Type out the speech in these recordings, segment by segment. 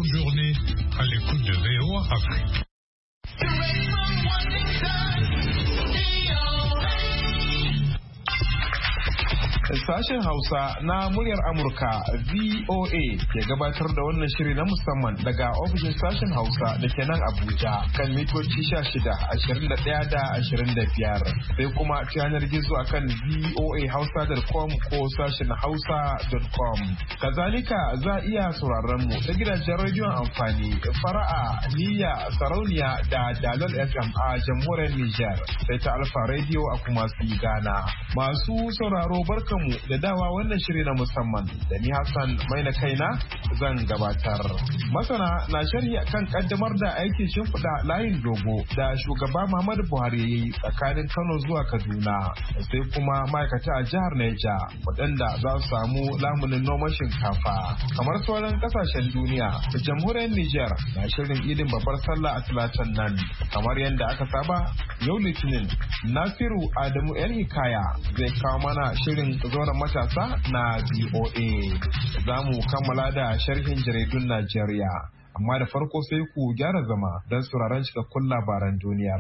bonne journée à l'écoute de VOA Afrique. Sashen Hausa na muryar Amurka VOA ke gabatar da wannan shiri na musamman daga ofishin sashen Hausa da ke nan Abuja kan mitoci 16, 21 da 25 sai kuma ta yanar gizo akan voahausa.com ko sashen hausa.com. Kazalika za a iya sauraron mu ta gidajen rediyon amfani Fara'a, Niyya, Sarauniya da Dalol FM a jamhuriyar Nijar sai ta Alfa Radio a kuma Ghana. Masu sauraro barkanmu da dawa wannan shiri na musamman da ni Hassan Maina kaina zan gabatar. Masana na sharhi kan kaddamar da aikin shimfiɗa layin dogo da shugaba Muhammadu Buhari ya yi tsakanin Kano zuwa Kaduna sai kuma ma'aikata a jihar Neja waɗanda za su samu lamunin noman shinkafa. Kamar sauran ƙasashen duniya da jamhuriyar Nijar na shirin idin babbar sallah a Talatan nan. Kamar yadda aka saba yau Litinin Nasiru Adamu El Hikaya zai kawo mana shirin zauren matasa na VOA. Za mu kammala da sharhin jaridun Najeriya. Amma da farko sai ku gyara zama don sauraron cikakkun labaran duniyar.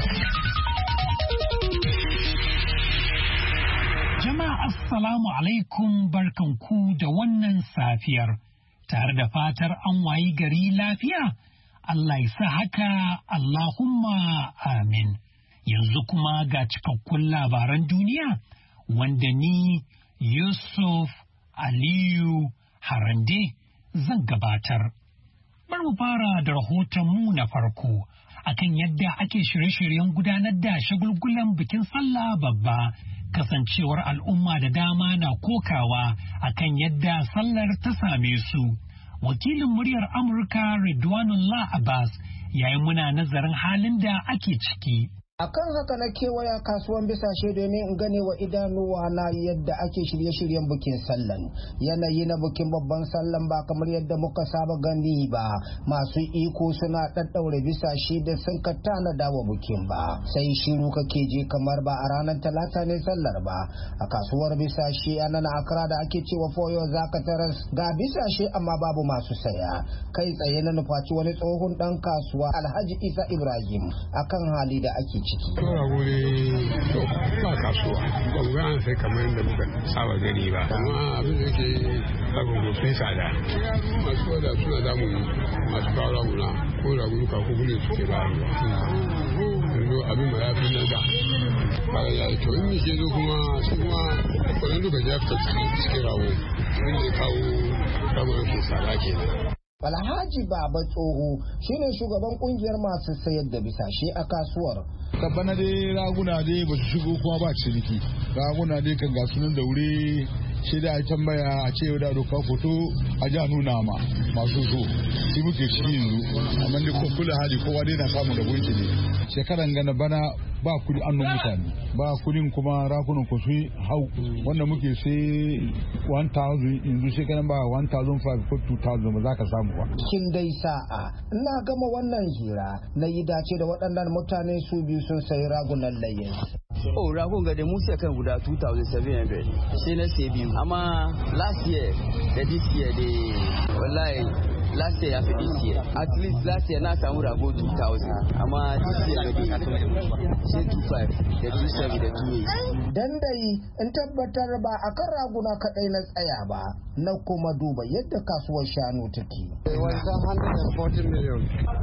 Jama'a assalamu alaikum, barkanku da wannan safiyar. Tare da fatar an wayi gari lafiya, Allah ya sa haka, Allahumma amin. Yanzu kuma ga cikakkun labaran duniya wanda ni Yusuf Aliyu Harande zan gabatar. Bari mu fara da rahotonmu na farko akan yadda ake shirye-shiryen gudanar da shagulgulan bikin sallah babba, kasancewar al'umma da dama na kokawa akan yadda sallar ta same su. Wakilin muryar Amurka Ridwanullah Abbas yayi muna nazarin halin da ake ciki. Akan haka na kewaya kasuwan bisashe domin in gane wa idanuwa na yadda ake shirye-shiryen bukin sallan. Yanayi na bukin babban sallan ba kamar yadda muka saba gani ba, masu iko suna ɗaɗɗaure bisashe da sun ka tanada wa bukin ba, sai shiru kake je kamar ba a ranar Talata ne sallar ba. A kasuwar bisashe a nan Accra da ake cewa Foyo zaka taras ga bisashe amma babu masu saya. Kai tsaye na nufaci wani tsohon ɗan kasuwa Alhaji Isa Ibrahim akan hali da ake Tora wuri ba kasuwa, ba mu an sai kamar yadda muka saba gani ba, amma abin da ke abubuwa sai tsada. Masu wada suna damu masu kawo raguna ko raguna ko gudun suke ba yanzu abin ba ya fi nan da fara ya yi to in ne ke zo kuma su kuma kwanan lokaci ya fita cikin rago wanda ya kawo ragunan ke tsada ke nan. Alhaji Baba Tsoho shine shugaban kungiyar masu sayar da bisashe a kasuwar. Bana dai raguna dai ba su shigo kuma ba ciniki. Raguna dai kan gasu nan da wuri sai da a tambaya a ce da doka foto a ja nuna ma masu so. Shi muke ciki yanzu amma dai kun kula hali kowa dai na samu da gunki ne. Shekaran gana bana ba kudi annon mutane ba kudin kuma ragunan ku su hau wanda muke sai 1000 yanzu shekaran ba 1500 ko 2000 ba za ka samu ba. Kin dai sa'a ina gama wannan hira na yi dace da waɗannan mutane su biyu sun sayi ragunan layyan. Oh, ragun ga da musa kan guda 2,700 sai na sai biyu amma last year da this year da wallahi last year ya fi this year at least last year na samu rago 2,000 amma this year ga sai 2,500 da 2,700 da 2,800. Dan dai in tabbatar ba a kan raguna kaɗai na tsaya ba na kuma duba yadda kasuwar shanu take. Wancan 140 million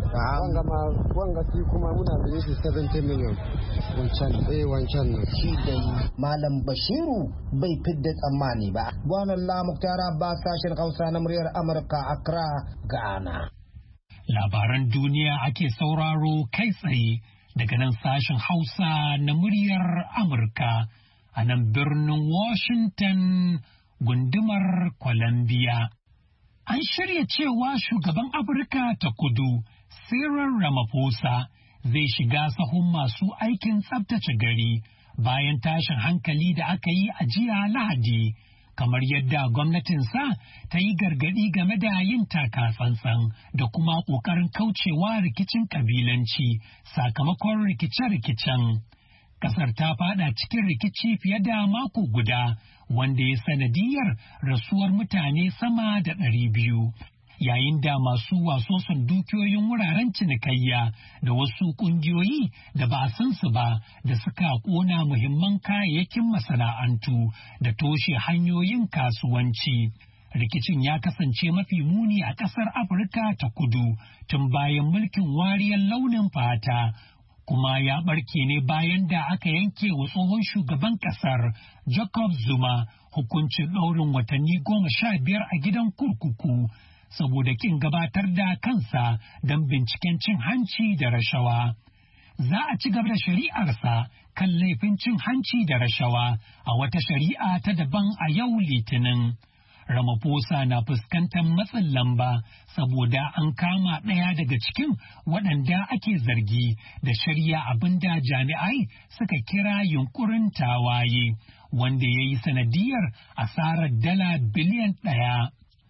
wanga shi kuma muna da yake 70 million wancan nan. Shi dai Malam Bashiru bai fidda tsammani ba. Gwanan Lamuktara ba sashen Hausa na muryar Amurka Accra, Ghana. Labaran duniya ake sauraro kai tsaye daga nan sashen Hausa na muryar Amurka a nan birnin Washington gundumar Columbia. An shirya cewa shugaban Afirka ta Kudu, Cyril Ramaphosa, zai shiga sahun masu aikin tsabtace gari bayan tashin hankali da aka yi a jiya Lahadi, kamar yadda gwamnatinsa ta yi gargadi game da yin taka tsantsan da kuma ƙoƙarin kaucewa rikicin ƙabilanci sakamakon rikice-rikicen. Kasar ta fada cikin rikici fiye da mako guda wanda ya sanadiyar rasuwar mutane sama da 200. yayin da masu wasoson dukiyoyin wuraren cinikayya da wasu ƙungiyoyi da ba a san su ba da suka ƙona muhimman kayayyakin masana'antu da toshe hanyoyin kasuwanci. Rikicin ya kasance mafi muni a ƙasar Afirka ta Kudu tun bayan mulkin wariyar launin fata, kuma ya ɓarke ne bayan da aka yanke wa tsohon shugaban ƙasar Jacob Zuma hukuncin ɗaurin watanni 15 a gidan kurkuku saboda ƙin gabatar da kansa don binciken cin hanci da rashawa. Za a ci gaba da shari'arsa kan laifin cin hanci da rashawa a wata shari'a ta daban a yau Litinin. Ramaphosa na fuskantar matsin lamba saboda an kama ɗaya daga cikin waɗanda ake zargi da shirya abin da jami'ai suka kira yunkurin tawaye, wanda ya yi sanadiyar asarar dala biliyan 1.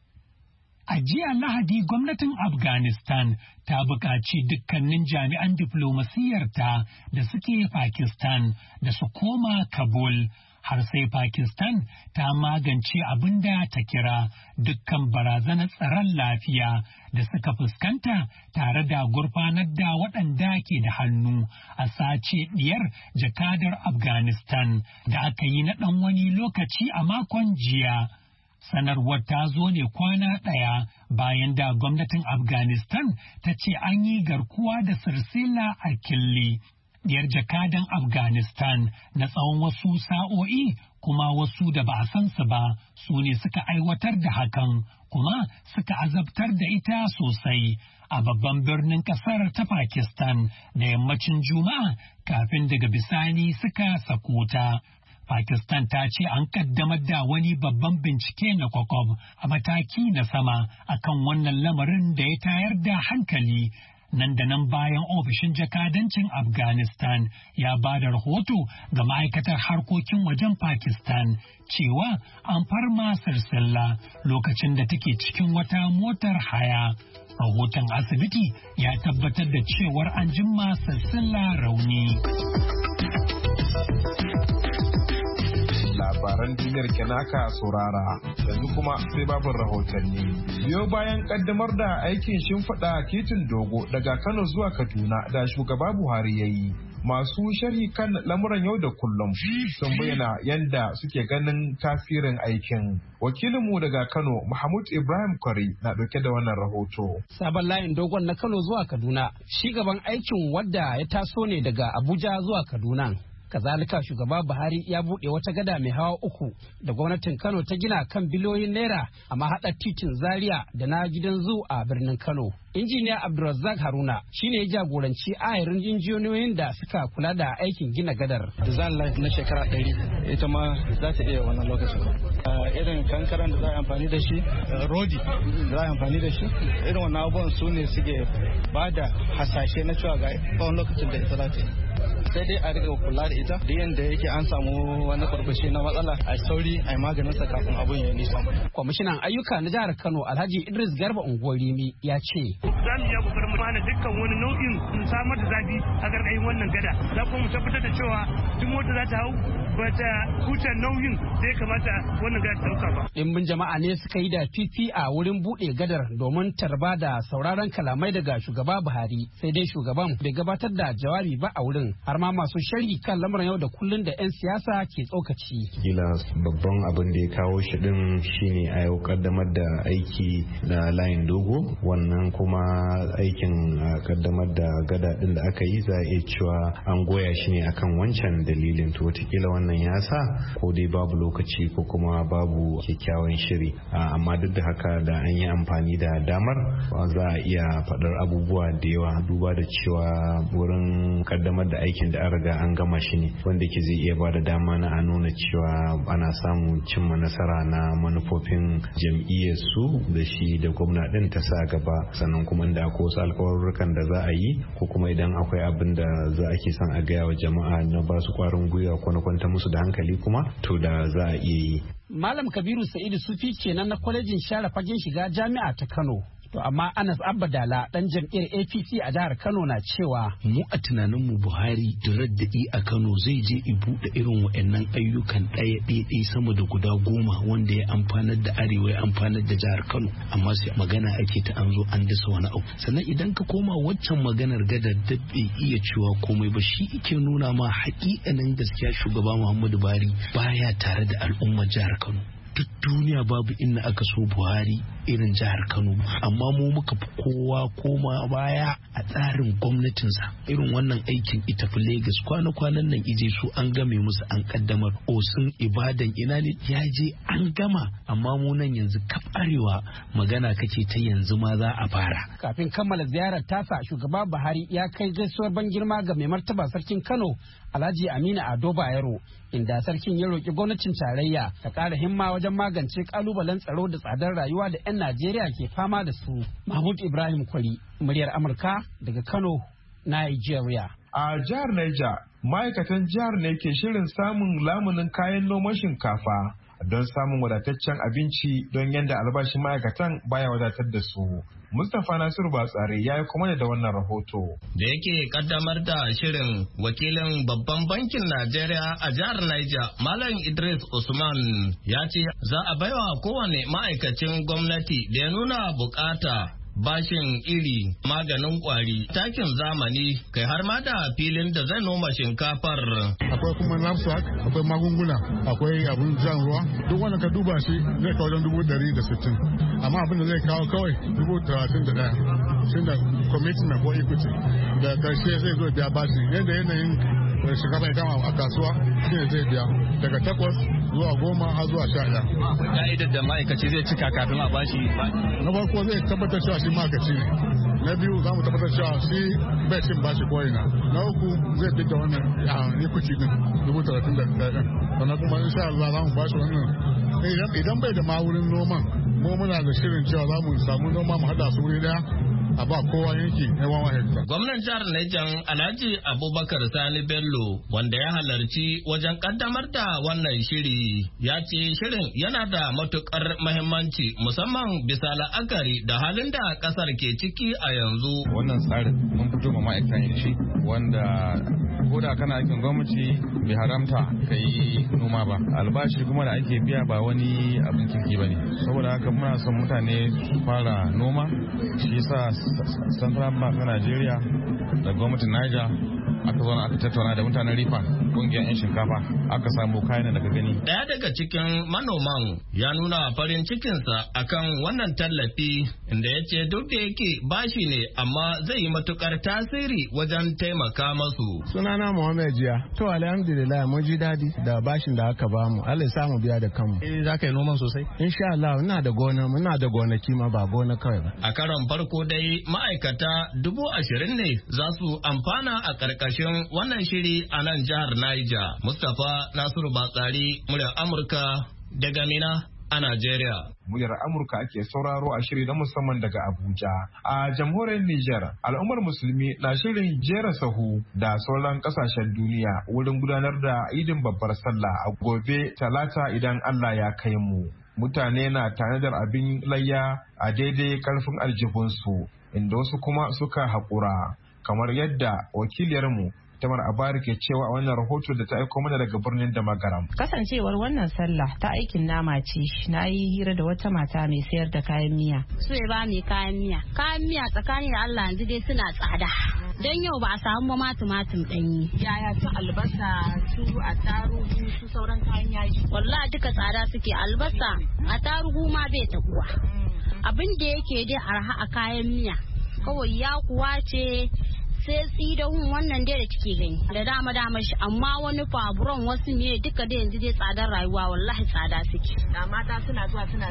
A jiya Lahadi gwamnatin Afghanistan ta buƙaci dukkanin jami'an diflomasiyyarta da suke Pakistan da su koma Kabul. Har sai Pakistan ta magance abin da ta kira dukkan barazanar tsaron lafiya da suka fuskanta tare da gurfanar da waɗanda ke da hannu a sace ɗiyar jakadar Afghanistan da aka yi na ɗan wani lokaci a makon jiya. Sanarwar ta zo ne kwana ɗaya bayan da gwamnatin Afghanistan ta ce an yi garkuwa da Sirsila a Killi. Diyar jakadan Afghanistan na tsawon wasu sa'o'i, kuma wasu da ba a san su ba su ne suka aiwatar da hakan kuma suka azabtar da ita sosai a babban birnin kasar ta Pakistan da yammacin Juma'a kafin daga bisani suka sako ta. Pakistan ta ce an kaddamar da wani babban bincike na kwakwab a mataki na sama akan wannan lamarin da ya tayar da hankali. Nan da nan bayan ofishin jakadancin Afghanistan ya ba da rahoto ga ma'aikatar harkokin wajen Pakistan cewa an farma Sirsila lokacin da take cikin wata motar haya. Rahoton asibiti ya tabbatar da cewar an jimma Sirsila rauni. Labaran duniyar kenaka saurara yanzu kuma sai babin rahotanni. Biyo bayan kaddamar da aikin shimfiɗa titin dogo daga Kano zuwa Kaduna da shugaba Buhari ya yi, masu sharhi kan lamuran yau da kullum sun bayyana yadda suke ganin tasirin aikin. Wakilinmu daga Kano, Mahmud Ibrahim Kwari, na ɗauke da wannan rahoto. Sabon layin dogon na Kano zuwa Kaduna, shi gaban aikin wadda ya taso ne daga Abuja zuwa Kaduna. Kazalika shugaba Buhari ya buɗe wata gada mai hawa 3 da gwamnatin Kano ta gina kan biliyoyin naira a mahaɗar titin Zaria da na gidan zu a birnin Kano. Injiniya Abdulrazak Haruna shine ya jagoranci ayarin injiniyoyin da suka kula da aikin gina gadar. Design life na shekara 100 ita ma za ta iya wannan lokacin. Irin kankaran da za a amfani da shi, rodi da za a amfani da shi, irin wannan abubuwan su ne suke ba da hasashe na cewa ga tsawon lokacin da ita za ta yi. Sai dai a riga kula da ita da yadda yake an samu wani farfashi na matsala a sauri a maganin sa kafin abun ya nisa. Kwamishinan ayyuka na jihar Kano Alhaji Idris Garba Ungwarimi ya ce. Za mu iya kokarin mu hana dukkan wani nau'in samar da zafi a gargayin wannan gada. Za kuma mu tabbatar da cewa duk mota za ta hau ba ta huce nauyin da ya kamata wannan gada ta dauka ba. Dimbin jama'a ne suka yi da fifi a wurin buɗe gadar domin tarba da sauraron kalamai daga shugaba Buhari. Sai dai shugaban bai gabatar da jawabi ba a wurin. Har ma masu sharhi kan lamuran yau da kullun da 'yan siyasa ke tsokaci. Kila babban abin da ya kawo shi din shine a yau kaddamar da aiki da layin dogo, wannan kuma aikin kaddamar da gada din da aka yi za a iya cewa an goya shi ne akan wancan dalilin, to wataƙila wannan ya sa ko dai babu lokaci ko kuma babu kyakkyawan shiri, amma duk da haka da an yi amfani da damar za a iya faɗar abubuwa da yawa duba da cewa wurin kaddamar da aikin da an riga an gama shi ne wanda ke zai iya ba da dama na a nuna cewa ana samun cimma nasara na manufofin jam'iyyar su da shi da gwamna din ta sa gaba, sannan kuma da akwai wasu alkawarurrukan da za a yi ko kuma idan akwai abin da za a ke son a gaya wa jama'a na ba su kwarin gwiwa ko na kwanta musu da hankali kuma to da za a iya yi. Malam Kabiru Sa'idu Sufi kenan na kwalejin share fagen shiga jami'a ta Kano. To amma Anas Abba Dala dan jam'iyyar APC a jihar Kano na cewa mu a tunaninmu Buhari da raddadi a Kano zai je i buɗe irin waɗannan ayyukan ɗaya sama da guda 10 wanda ya amfanar da Arewa ya amfanar da jihar Kano, amma sai magana ake ta an zo an dasa wani abu. Sannan idan ka koma waccan maganar gada da bai iya cewa komai ba, shi yake nuna ma haƙiƙanin gaskiya shugaba Muhammadu Buhari baya tare da al'ummar jihar Kano. Duk duniya babu inda aka so Buhari irin jihar Kano, amma mu muka fi kowa koma baya a tsarin gwamnatinsa. Irin wannan aikin ita fi Lagos kwana-kwanan nan ije su an game musu an kaddamar Osun, Ibadan, ina ne ya je an gama, amma mu nan yanzu kaf Arewa magana kake ta yanzu ma za a fara. Kafin kammala ziyarar tasa, shugaba Buhari ya kai gaisuwar ban girma ga mai martaba sarkin Kano Alhaji Aminu Ado Bayero, inda sarkin ya roƙi gwamnatin tarayya ta ƙara himma wajen magance ƙalubalen tsaro da tsadar rayuwa da 'yan Najeriya ke fama da su. Mahmud Ibrahim Kwari, muryar Amurka daga Kano, Nigeria. A jihar Niger, ma'aikatan jihar ne ke shirin samun lamunin kayan noman shinkafa don samun wadataccen abinci don yadda albashin ma'aikatan baya wadatar da su. Mustapha Nasiru Batsari ya yi kuma da wannan rahoto. Da yake kaddamar da shirin, wakilin babban bankin Najeriya a jihar Niger, Malam Idris Usman, ya ce za a baiwa kowane ma'aikacin gwamnati da ya nuna bukata bashin iri, maganin kwari, takin zamani, kai har ma da filin da zai noma shinkafar. Akwai kuma knapsack, akwai magunguna, akwai abin jan ruwa, duk wanda ka duba shi zai kawo wajen 160, amma abin da zai kawo kawai 31, shi da commitment ko equity, da karshe zai zo biya bashi yadda yanayin shinkafa ya kama a kasuwa shi ne zai biya daga 8 zuwa 10 har zuwa 11. Akwai ka'idar da ma'aikaci zai cika kafin a bashi. Na farko zai tabbatar cewa shi ma'aikaci ne. Na biyu za mu tabbatar cewa shi bai cin bashi ko'ina. Na uku zai fi da wannan equity din 31. Sannan kuma insha Allah za mu bashi wannan. Idan bai da ma wurin noman, mu muna da shirin cewa za mu samu noma mu hada su wuri daya a ba kowa yanki na 1 hekta. Gwamnan jihar Niger Alhaji Abubakar Sani Bello, wanda ya halarci wajen kaddamar da wannan shiri, ya ce shirin yana da matukar mahimmanci musamman bisa la'akari da halin da kasar ke ciki a yanzu. Wannan tsarin mun fito ma ma'aikatan shi wanda ko da kana aikin gwamnati bai haramta ka yi noma ba, albashi kuma da ake biya ba wani abin kirki ba ne. Saboda haka muna son mutane su fara noma, shi yasa Central Bank na Najeriya da gwamnatin Niger aka zo aka tattauna da mutanen Rifan, kungiyar 'yan shinkafa, aka samu kayan daga gani. Daya daga cikin manoman ya nuna farin cikinsa akan wannan tallafi, inda ya ce duk da yake bashi ne amma zai yi matukar tasiri wajen taimaka masu. Sunana Muhammad Jiya. To alhamdulillah mun ji dadi da bashin da aka bamu. Allah ya samu biya da kanmu. Za ka yi noman sosai? Insha Allah muna da gonaki ma ba gona kawai ba. A karon farko dai ma'aikata 20,000 ne za su amfana a ƙarƙashin wannan shiri a nan jihar Niger. Mustapha Nasiru Batsari, muryar Amurka daga Mina a Najeriya. Muryar Amurka ake sauraro a shiri na musamman daga Abuja. A jamhuriyar Nijar, al'ummar musulmi na shirin jera sahu da sauran kasashen duniya wurin gudanar da idin babbar sallah a gobe Talata idan Allah ya kai mu. Mutane na tanadar abin layya a daidai karfin aljihunsu, inda wasu kuma suka haƙura, kamar yadda wakiliyarmu Tamar Abari ke cewa a wannan rahoto da ta aiko mana daga birnin Damagaram. Kasancewar wannan sallah ta aikin nama ce, na yi hira da wata mata mai sayar da kayan miya. Su ba mai kayan miya. Kayan miya tsakanin da Allah yanzu dai suna tsada. Dan yau ba a samu ma tumatum ɗanyi. Yaya su albasa, su attarugu, su sauran kayan yaji. Wallahi duka tsada suke, albasa, attarugu ma bai takuwa. Abin da yake dai arha a kayan miya. Kawai ya kuwa ce sai tsidahun wannan dai da kike gani da dama shi, amma wani faburon wasu ne duka da yanzu dai tsadar rayuwa wallahi tsada suke. Da mata suna zuwa suna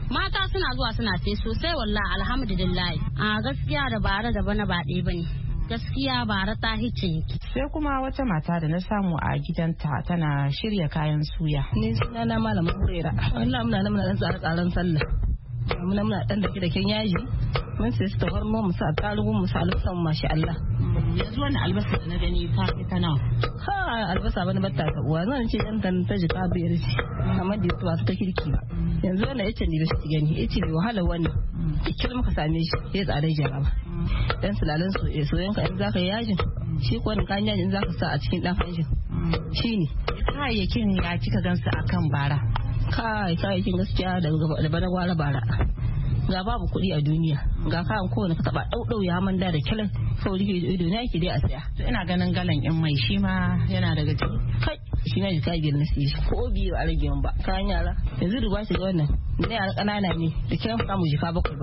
sai sosai wallahi alhamdulillah. A gaskiya da bara da bana ba ɗaya bane. Gaskiya bara ta hice. Sai kuma wata mata da na samu a gidanta tana shirya kayan suya. Ni sunana Malama Hurera. Wallahi muna dan tsare-tsaren sallah. Muna dan da ken yaji. Mun sai su tawar mu sa tarugu mu sa albasan masha Allah. Yanzu wannan albasa da na gani ta nawa? Ha albasa bane batta ta uwa zan ce dan ta jika biyar ce. Amma da su ba su ta kirki ba. Yanzu wannan yace ne da shi gani yace ne wahala wannan. kil muka same shi ya tsada jaraba dan sulalan soyayyen ka in zaka yi yajin shi ko wani kan yajin zaka sa a cikin dan yajin shine kayayyakin ya kika gansu akan bara kayayyakin gaskiya da bana gwara bara ga babu kuɗi a duniya ga kayan kowane ka taba ɗauɗau ya manda da kilan kawai rike ido na yake dai a saya to ina ganin galan in mai shi ma yana daga ciki kai shi na jika biyar na siya ko biyu a rage ba kayan yara yanzu duba shi ga wannan na yara ƙanana ne da kiran samu jika bakwai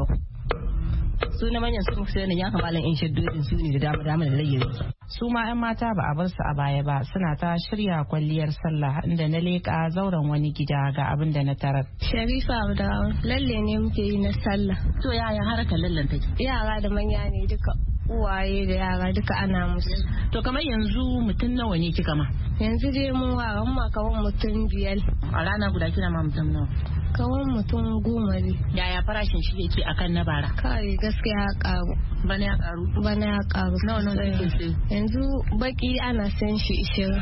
su na manyan sun fi sayan ya kamalan in shaddodin su ne da dama da rage su ma 'yan mata ba a bar su a baya ba suna ta shirya kwalliyar sallah inda na leƙa zauren wani gida ga abin da na tarar. Sharifa da lalle ne muke yi na sallah. To yaya harkar lallen take? Yara da manya ne duka uwaye da yara duka ana musu. To kamar yanzu mutum nawa ne kika ma? Yanzu dai mun wara ma kawan mutum 5. A rana guda kina ma mutum nawa? Kawan mutum 10 ne. Yaya farashin shi yake akan na bara? Kai gaskiya ya karu. Bana ya karu? Bana ya karu. Nawa kike sai? Yanzu baki ana san shi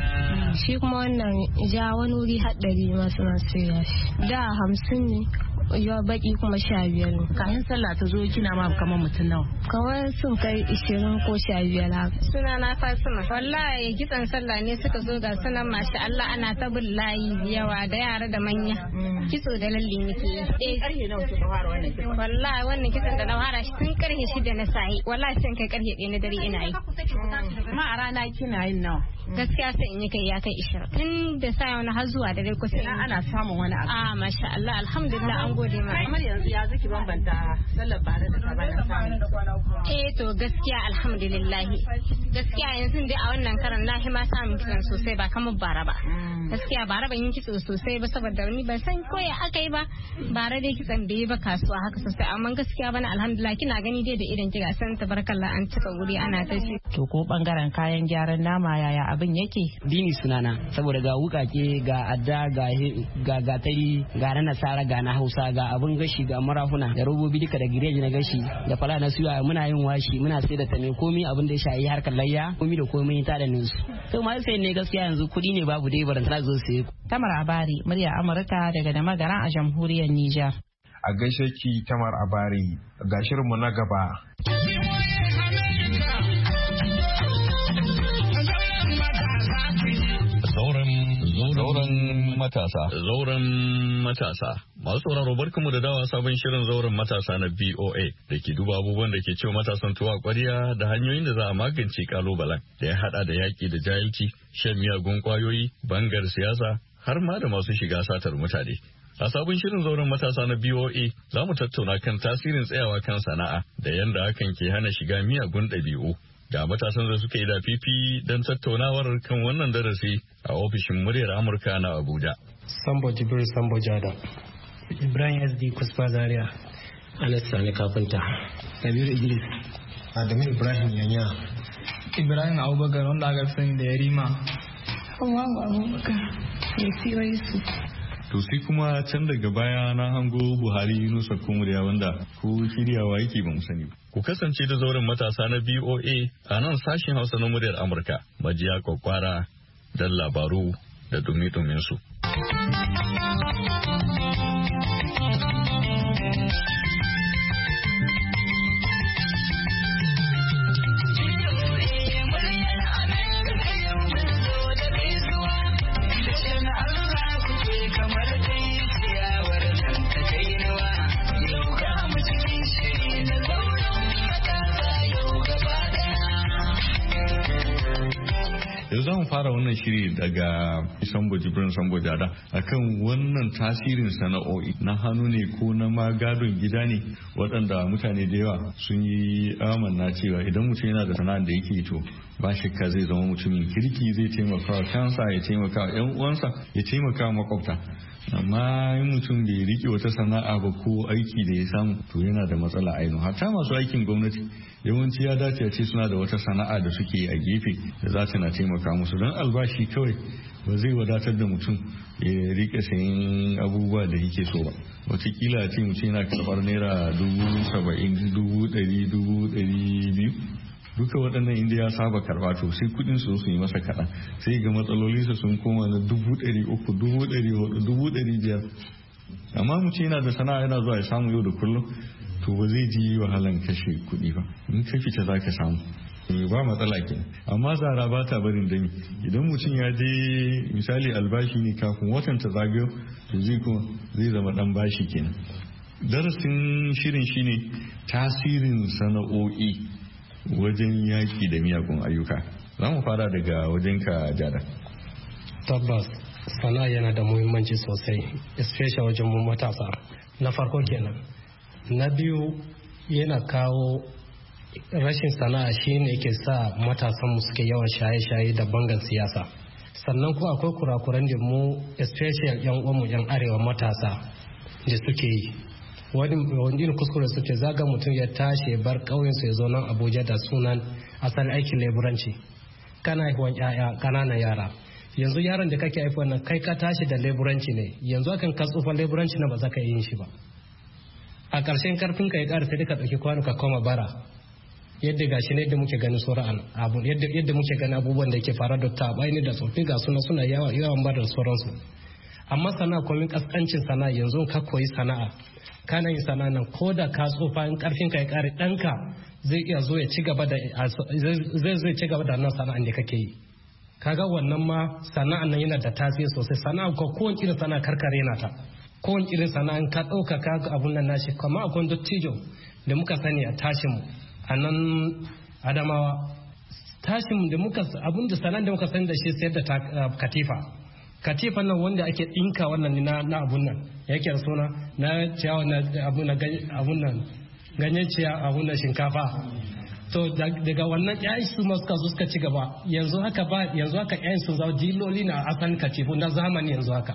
20. Shi kuma wannan ja wani wuri haɗari ma suna siya shi. Da 50 ne. Yawa baki kuma 15 ne. Kayan sallah ta zo kina ma kamar mutum nawa? Kawai sun kai 20 ko 15 haka. Suna na Fatima. Wallahi kitsan sallah ne suka zo ga sunan masha Allah ana ta bin layi yawa da yara da manya. Kitso da lalle muke yi. Karfe nawa kika fara wannan kitso? Wallahi wannan kitson da na fara shi tun karfe 6 na sahi. Wallahi sai kai karfe 1 na dare ina yi. Ma a rana kina yin nawa? Gaskiya sai in yi kai ya kai 20. Tun da sai wani har zuwa dare kusa. Ana samun wani abu. Masha Allah alhamdulillah an gode ma. Kamar yanzu ya zaki bambanta sallar bara da ta bana samu. To gaskiya alhamdulillah. Gaskiya yanzu dai a wannan karan na ma samun kitson sosai ba kamar bara ba. Gaskiya bara ban yi kitso sosai ba saboda ni ban san ko ya aka yi ba. Bara dai kitson bai ba kasuwa haka sosai amma gaskiya bana alhamdulillah kina gani dai da irin kiga san tabarakallah an cika wuri ana ta shi. To ko bangaren kayan gyaran nama yaya abin yake? Dini sunana saboda ga wukake ga adda ga gatari ga na nasara ga na Hausa ga abin gashi ga marafuna da robobi duka da gireji na gashi da fara na suya muna yin washi muna sai da tane komai abin da ya shayi harkar layya komai da komai ta da ninsu. To ma sai ne gaskiya yanzu kudi ne babu dai baran ta zo sai. Tamar Abari murya Amurka daga da magaran a jamhuriyar Nijar. A gaishe ki Tamar Abari ga shirinmu na gaba. Zauren matasa. Masu sauraro barkamu da dawa sabon shirin zauren matasa na BOA da ke duba abubuwan da ke cewa matasan tuwa kwariya da hanyoyin da za a magance kalubalen da ya hada da yaki da jahilci, shan miyagun kwayoyi, bangar siyasa har ma da masu shiga satar mutane. A sabon shirin zauren matasa na BOA za mu tattauna kan tasirin tsayawa kan sana'a da yadda hakan ke hana shiga miyagun ɗabi'u. Ga matasan da suka yi da fifi don tattaunawar kan wannan darasi a ofishin muryar Amurka na Abuja. Sambo Jibril Sambo Jada. Ibrahim SD Kusfa Zaria. Anas Sani Kafinta. Kabiru Idris. Adamu Ibrahim Yanya. Ibrahim Abubakar wanda aka sani da Yarima. Hawa Abubakar. Yasiwa Yusuf. To sai kuma can daga baya na hango Buhari Yunusa Kumuriya wanda ko shiryawa yake ba mu sani ba. Ku kasance da zauren matasa na BOA a nan sashen Hausa na muryar Amurka. Majiya kwakwara don labaru da dumi-dumin su. Yau za mu fara wannan shiri daga Sambo Jibrin Sambo Jada akan wannan tasirin sana'o'i na hannu ne ko na magadon gida ne waɗanda mutane da yawa sun yi amanna cewa idan mutum yana da sana'ar da yake to ba shakka zai zama mutumin kirki zai taimaka wa kansa ya taimaka wa 'yan uwansa ya taimaka wa makwabta. Amma in mutum bai rike wata sana'a ba ko aiki da ya samu to yana da matsala ainihin hatta masu aikin gwamnati yawanci ya dace a ce suna da wata sana'a da suke a gefe da za ta na taimaka musu don albashi kawai ba zai wadatar da mutum ya rike sayan abubuwa da yake so ba. Wataƙila a ce mutum yana karɓar naira 70,000, 100,000, 200,000 duka waɗannan inda ya saba karɓa to sai kuɗin su yi masa kaɗan sai ga matsalolinsa sun koma na 300,000, 400,000, 500,000. Amma mutum yana da sana'a yana zuwa ya samu yau da kullum to ba zai ji wahalan kashe kuɗi ba. In ka fita za ka samu ba matsala ke. Amma zara ba ta barin dami. Idan mutum ya je misali albashi ne kafin watan ta zagayo to zai zama dan bashi kenan. Darasin shirin shine tasirin sana'o'i wajen yaki da miyagun ayyuka. Za mu fara daga wajenka Jada. Tabbas sana'a yana da muhimmanci sosai, especially wajen mu matasa. Na farko kenan. Na biyu yana kawo rashin sana'a shine yake sa matasan mu suke yawan shaye-shaye da bangan siyasa. Sannan kuma akwai kurakuran da mu especially yan uwanmu yan arewa matasa da suke yi. Wani irin kuskure suke zaga mutum ya tashi bar ƙauyensu ya zo nan Abuja da sunan asalin aikin leburanci. Kana haihuwan ƴaƴa ƙananan yara. Yanzu yaron da kake haifuwa nan kai ka tashi da leburanci ne. Yanzu akan ka tsufa leburanci na ba za ka yin shi ba. A ƙarshen karfin ka ya ƙara sai ka ɗauki kwano ka koma bara. Yadda gashi ne yadda muke gani sauran abu yadda muke gani abubuwan da ke fara da tabai ne da tsofi ga suna yawan bara da sauransu. Amma sana'a komin kaskancin sana'a yanzu ka koyi sana'a. Kana yin sana'a nan ko da ka tsufa in karfin ka ya ƙare ɗanka zai iya zo ya ci gaba da zai ci gaba da nan sana'an da kake yi. Kaga wannan ma sana'an nan yana da tasiri sosai. Sana'a ko kowane irin sana'a karkare na ta. Kowane irin sana'an ka ɗauka ka abun nan nashi kamar akwai dottijo da muka sani a tashin mu a nan Adamawa. Tashin da muka abun da sana'an da muka sani da shi sayar da katifa nan wanda ake ɗinka wannan na abun nan yake da suna na ciyawa na abun nan ganyen ciyawa abun nan shinkafa. To daga wannan ƴaƴan su ma suka ci gaba yanzu haka ƴaƴan sun zama diloli na asalin katifu na zamani yanzu haka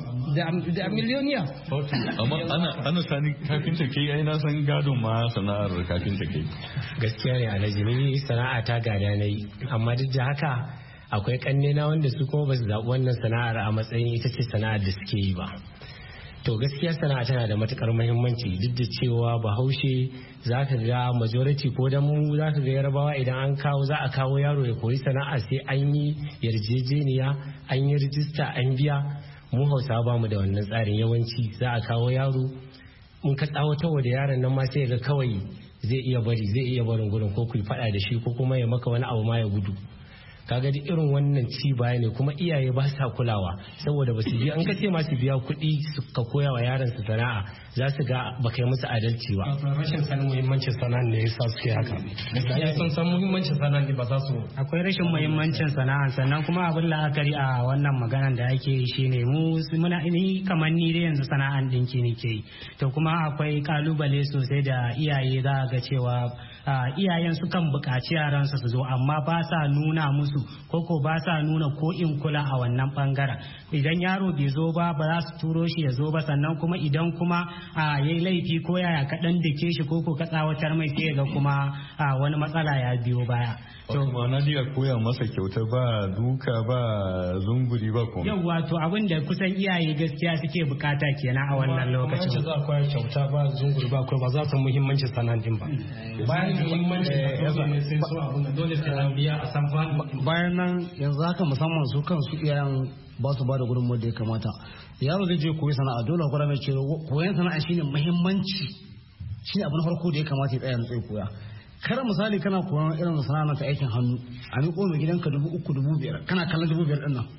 da miliyoniya. Amma ana sani kafinta ke ai na san gadon ma sana'ar kafinta ke. Gaskiya ne Alhaji, ni sana'a ta gada na yi, amma duk da haka akwai kanne na wanda su kuma ba su zaɓi wannan sana'ar a matsayin ita ce sana'ar da suke yi ba. To gaskiya sana'a tana da matukar muhimmanci duk da cewa Bahaushe za ka ga majority ko da mu za ka ga Yarbawa idan an kawo za a kawo yaro ya koyi sana'a sai an yi yarjejeniya an yi rijista an biya. Mu Hausawa ba mu da wannan tsarin, yawanci za a kawo yaro in ka tsawatarwa da yaron nan ma sai ga kawai zai iya barin gurin ko ku faɗa da shi ko kuma ya maka wani abu ma ya gudu. Kaga duk irin wannan ci baya ne kuma iyaye ba sa kulawa saboda ba su biya an kace ma su biya kuɗi ka koya wa yaron su sana'a za su ga ba kai musu adalci ba. Rashin sanin muhimmancin sana'a ne yasa suke haka. Iyaye sun san muhimmancin sana'a ne ba za su. Akwai rashin muhimmancin sana'a sannan kuma abin la'akari a wannan maganar da ake yi shine muna ni kamar ni da yanzu sana'an dinki ne ke yi. To kuma akwai kalubale sosai da iyaye za ga cewa iyayen sukan buƙaci yaransu su zo amma ba sa nuna musu koko ba sa nuna ko in kula a wannan bangaren. Idan yaro bai zo ba za su turo shi ya zo ba, sannan kuma idan kuma yayi laifi ko yaya kaɗan dake shi koko ka tsawatar mai sai ga kuma wani matsala ya biyo baya. To ma'ana dai a koya masa kyauta ba duka ba zunguri ba kuma. Yawwa to abin da kusan iyaye gaskiya suke bukata kenan a wannan lokacin. Kuma za a koya kyauta ba zunguri ba kuma ba za su muhimmanci sanan din ba. Bayan muhimmanci sai so abun da dole sai an biya a san bayan nan yanzu haka musamman su kansu iyayen ba su ba da gudunmawar da ya kamata. Yaro zai je koyi sana'a dole a mai cewa koyon sana'a shine muhimmanci, shine abu na farko da ya kamata ya tsaya na tsaye koya. Kar misali kana koyon irin sana'a ta aikin hannu a miƙo mai gidanka 3,000 5,000 kana kallon 5,000 ɗin nan.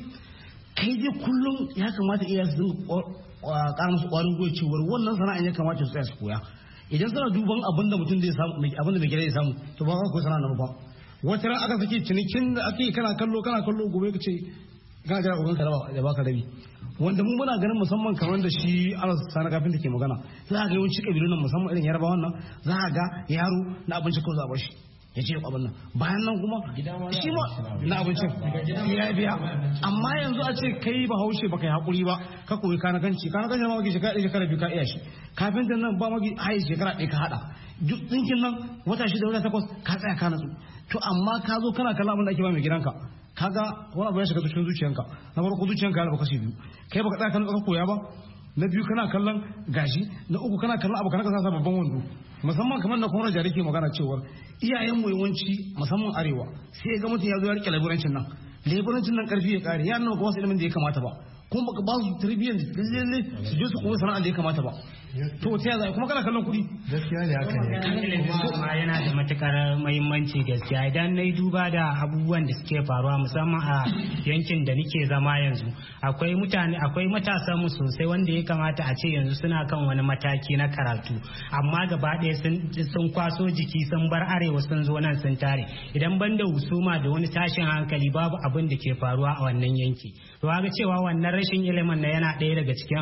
Kai dai kullum ya kamata iyayen su dinga ƙara musu ƙwarin gwiwa cewar wannan sana'an ya kamata su tsaya su koya. Idan suna duban abin da mutum zai samu abin da mai gida zai samu to ba ka koyi sana'a na ba. Wata ran aka saki cinikin da ake kana kallo gobe ka ce ga jira ubanka da baka rabi. Wanda mu muna ganin musamman kamar da shi Anas Sani kafin da ke magana za a ga yawanci kabilun nan musamman irin Yarbawa wannan za a ga yaro na abinci ko za a bashi ya ce abin nan bayan nan kuma shi ma na abincin ya biya. Amma yanzu a ce kai Bahaushe baka yi hakuri ba ka koyi kanakanci ma magi shekara 2 ka iya shi kafin da nan ba magi hayi shekara 1 ka hada duk dinkin nan wata 6 wata 8 ka tsaya ka natsu. To amma ka zo kana kallon abin da ake ba mai gidanka kaga wani abu ya shiga cikin zuciyanka. Na farko zuciyanka ya rabu kashi biyu, kai baka tsaya kana koya ba, na biyu kana kallon gashi, na uku kana kallon abu kana ka sa babban wando. Musamman kamar da kuma jari ke magana cewa iyayen mu yawanci musamman arewa sai ga mutum ya zo ya rike leburancin nan karfi ya kare yaran ba wasu ilimin da ya kamata ba kuma baka ba su tarbiyyar lalle su je su koyi sana'ar da ya kamata ba. to ta yaya kuma kana kallon kuɗi gaskiya ne haka ne kuma yana da matukar muhimmanci gaskiya idan na yi duba da abubuwan da suke faruwa musamman a yankin da nake zama yanzu akwai matasa mu sosai wanda ya kamata a ce yanzu suna kan wani mataki na karatu amma gaba ɗaya sun kwaso jiki sun bar arewa sun zo nan sun tare idan banda husuma da wani tashin hankali babu abin da ke faruwa a wannan yanki to ga cewa wannan rashin ilimin na yana ɗaya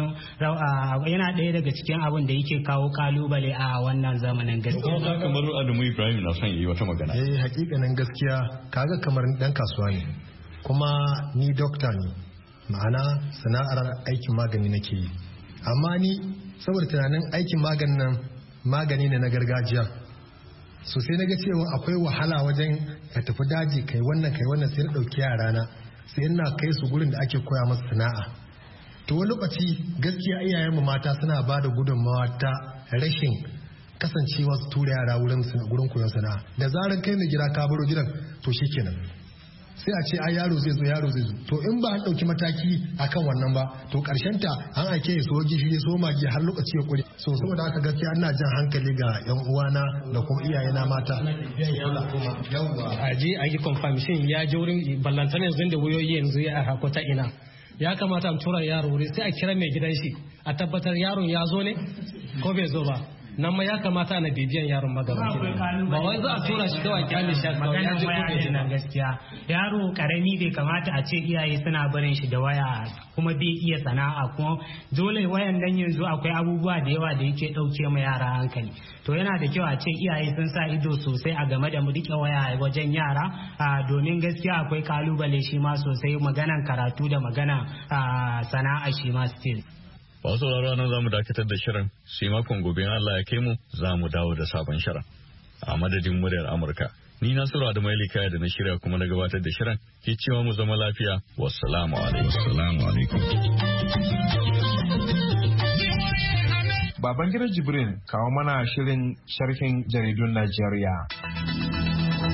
daga cikin abin da yake kawo kalubale a wannan zamanin gaskiya. Kuma kamar Adamu Ibrahim na son yi wata magana. Hakikanin gaskiya kaga kamar dan kasuwa ne kuma ni dokta ne ma'ana sana'ar aikin magani nake yi amma ni saboda tunanin aikin maganin nan magani ne na gargajiya so sai na ga cewa akwai wahala wajen ka tafi daji kai wannan sai na ɗauki yarana sai ina kai su gurin da ake koya masa sana'a to wani lokaci gaskiya iyayenmu mata suna ba da gudunmawa ta rashin kasancewa su tura yara wurin koyon sana'a da zarar kai mai gida ka baro gidan to shikenan sai a ce yaro zai zo to in ba an ɗauki mataki akan wannan ba to karshen ta an ake ya so gishiri so magi har lokaci ya kure so saboda haka gaskiya ina jan hankali ga yan uwana da kuma iyayena mata a je a yi confirmation ya je wurin ballantana yanzu da wayoyi yanzu ya hako ta ina ya kamata a tura yaro wuri sai a kira mai gidan shi a tabbatar yaron ya zo ne ko bai zo ba nan ma ya kamata na bibiyan yaron magabaci ba wai za a tura shi kawai kyale shi kawai ya ji kuɗi nan gaskiya yaro karami bai kamata a ce iyaye suna barin shi da waya kuma bai iya sana'a kuma dole wayan nan yanzu akwai abubuwa da yawa da yake ɗauke ma yara hankali to yana da kyau a ce iyaye sun sa ido sosai a game da mu rike waya wajen yara domin gaskiya akwai kalubale shi ma sosai maganan karatu da maganan sana'a shi ma still. Wasu sauraro nan za mu dakatar da shirin sai makon gobe Allah ya kai mu za mu dawo da sabon shirin. A madadin muryar Amurka, ni Nasiru Adamu Kaya da na shirya kuma na gabatar da shirin ke cewa mu zama lafiya. Wassalamu alaikum. Babangida Jibrin kawo mana shirin sharhin jaridun Najeriya.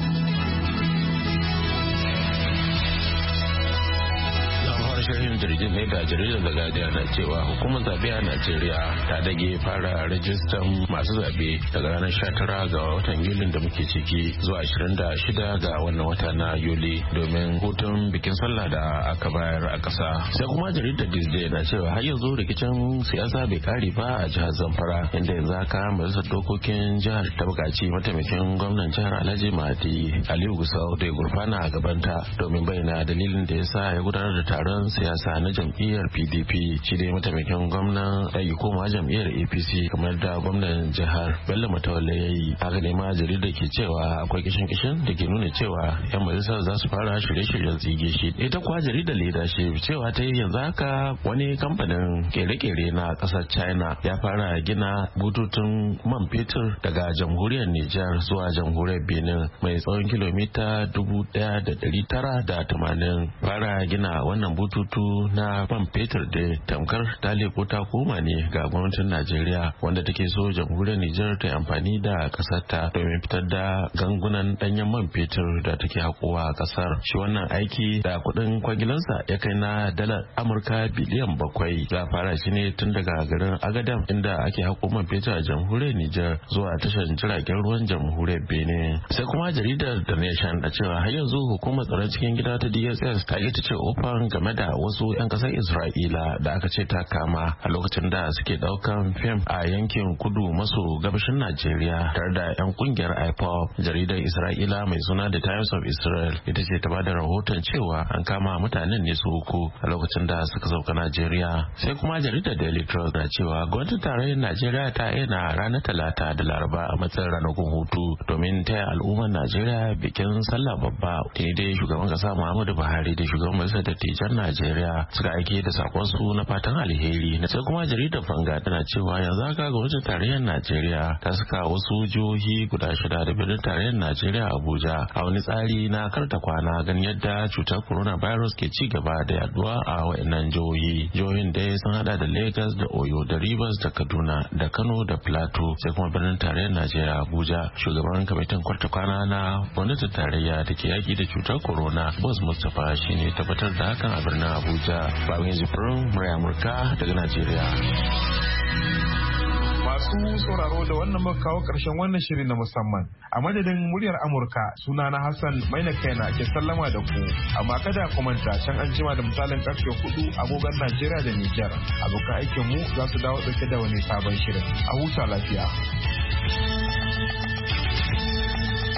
shirin jirgin ne da jaridar da Guardian na cewa hukumar zabe a Najeriya ta dage fara rajistan masu zabe daga ranar 19 ga watan Yulin da muke ciki zuwa 26 ga wannan wata na Yuli domin hutun bikin sallah da aka bayar a ƙasa. Sai kuma jaridar Disney na cewa har yanzu rikicin siyasa bai kare ba a jihar Zamfara inda yanzu haka majalisar dokokin jihar ta buƙaci mataimakin gwamnan jihar Alhaji Mahdi Aliyu Gusau da ya gurfana a gabanta domin bayyana dalilin da ya sa ya gudanar da taron siyasa na jam'iyyar PDP. Shi dai mataimakin gwamnan ya koma jam'iyyar APC kamar da gwamnan jihar Bello Matawalle ya yi. Haka ne ma jaridar ke cewa akwai kishin da ke nuna cewa yan majalisar za su fara shirye-shiryen tsige shi. Ita kuwa jaridar Leadership cewa ta yi yanzu haka wani kamfanin kere-kere na ƙasar China ya fara gina bututun man fetur daga jamhuriyar Nijar zuwa jamhuriyar Benin mai tsawon kilomita 1,980. Fara gina wannan bututu na man fetur da tamkar ta leko ta koma ne ga gwamnatin Najeriya wanda take so jamhuriyar Nijar ta yi amfani da ƙasar ta domin fitar da gangunan ɗanyen man fetur da take haƙowa a ƙasar. Shi wannan aiki da kuɗin kwagilansa ya kai na dalar Amurka biliyan 7. Za a fara shi ne tun daga garin Agadam inda ake haƙo man fetur a jamhuriyar Nijar zuwa tashar jiragen ruwan jamhuriyar Benin. Sai kuma jaridar The Nation da cewa har yanzu hukumar tsaron cikin gida ta DSS ta yi ta ce ofan game da wasu 'yan ƙasar Isra'ila da aka ce ta kama a lokacin da suke ɗaukan fim a yankin kudu maso gabashin Najeriya tare da 'yan ƙungiyar IPOB. Jaridar Isra'ila mai suna The Times of Israel ita ce ta ba da rahoton cewa an kama mutanen ne su uku a lokacin da suka sauka Najeriya. Sai kuma jaridar Daily Trust na cewa gwamnatin tarayyar Najeriya ta aina ranar Talata da Laraba a matsayin ranakun hutu domin taya al'ummar Najeriya bikin sallah babba. Tuni dai shugaban kasa Muhammadu Buhari da shugaban majalisar dattijan Najeriya suka aike da sakon su na fatan alheri. Sai kuma jaridar Fanga tana cewa yanzu haka gwamnatin tarayyar Najeriya ta saka wasu jihohi guda 6 da birnin tarayyar Najeriya Abuja a wani tsari na karta kwana ganin yadda cutar coronavirus ke ci gaba da yaduwa a wayannan jihohi. Jihohin dai sun hada da Lagos da Oyo da Rivers da Kaduna da Kano da Plateau sai kuma birnin tarayyar Najeriya Abuja. Shugaban kwamitin kwarta kwana na gwamnatin tarayya da ke yaki da cutar corona Boss Mustapha shine tabbatar da hakan a birnin Abuja. Babin Jibrin Murai Amurka daga Najeriya. Masu sauraro da wannan muka kawo ƙarshen wannan shiri na musamman. A madadin muryar Amurka suna na Hassan Maina Kaina ke sallama da ku. Amma kada ku manta can an jima da misalin karfe 4 agogon Najeriya da Nijar. Abokan aikin mu za su dawo dauke da wani sabon shirin. A huta lafiya.